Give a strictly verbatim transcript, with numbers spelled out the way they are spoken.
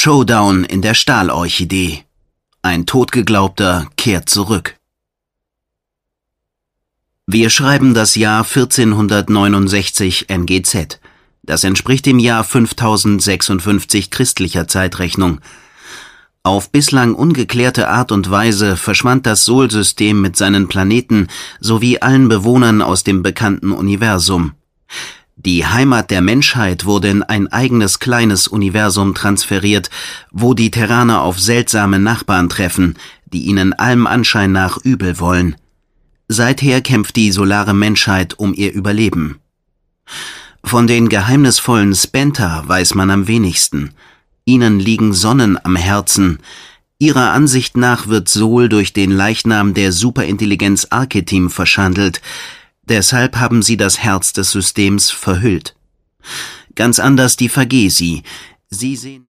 Showdown in der Stahlorchidee. Ein Totgeglaubter kehrt zurück. Wir schreiben das Jahr vierzehnhundertneunundsechzig N G Z. Das entspricht dem Jahr fünftausendsechsundfünfzig christlicher Zeitrechnung. Auf bislang ungeklärte Art und Weise verschwand das Sol-System mit seinen Planeten sowie allen Bewohnern aus dem bekannten Universum. Die Heimat der Menschheit wurde in ein eigenes kleines Universum transferiert, wo die Terraner auf seltsame Nachbarn treffen, die ihnen allem Anschein nach übel wollen. Seither kämpft die solare Menschheit um ihr Überleben. Von den geheimnisvollen Spenta weiß man am wenigsten. Ihnen liegen Sonnen am Herzen. Ihrer Ansicht nach wird Sol durch den Leichnam der Superintelligenz Archetim verschandelt. Deshalb haben sie das Herz des Systems verhüllt. Ganz anders die Vergesi. Sie sehen